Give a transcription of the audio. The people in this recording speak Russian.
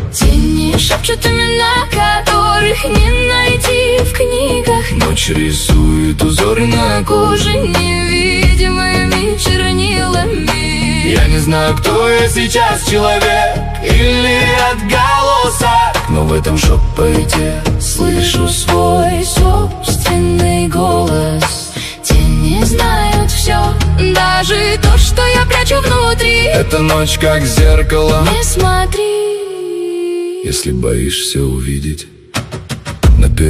Тени шепчут имена, которых не найти в книгах. Ночь рисует узоры на Кожа невидимыми чернилами. Я не знаю, кто я сейчас, человек или отголосок, но в этом шепоте Слышу свой собственный голос. Тени знают все, даже то, что я прячу внутри. эта ночь как зеркало. Не смотри, Если боишься увидеть